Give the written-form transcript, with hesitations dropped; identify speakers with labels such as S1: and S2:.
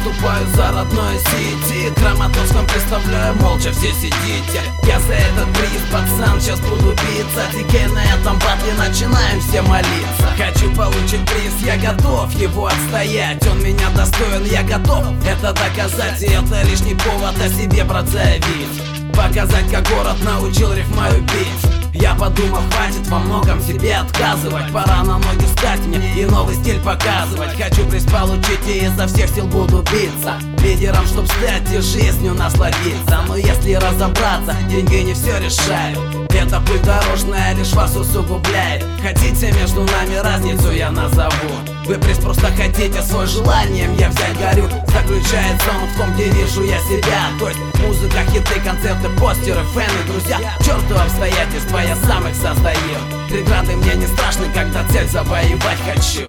S1: выступаю за родное сити. Краматорском представляю, молча все сидите. Я за этот приз, пацан, сейчас буду биться. Тикей на этом батле, начинаем все молиться. Хочу получить приз, я готов его отстоять. Он меня достоин, я готов это доказать. И это лишний повод о себе, брат, заявить. Показать, как город научил рифмою бить. Я подумал, хватит во многом себе отказывать. Пора на ноги встать мне и новый стиль показывать. Хочу приз получить и изо всех сил буду биться. Лидером, чтоб стать и жизнью насладиться. Но если разобраться, деньги не все решают. Эта пыль дорожная лишь вас усугубляет. Хотите между нами разницу, я назову. Вы приз просто хотите, свой желанием я взять горю. Заключается он в том, где вижу я себя. То есть музыка, хиты, концерты, постеры, фэны, друзья. К черту обстоятельства, я сам их создаю. Преграды мне не страшны, когда цель завоевать хочу.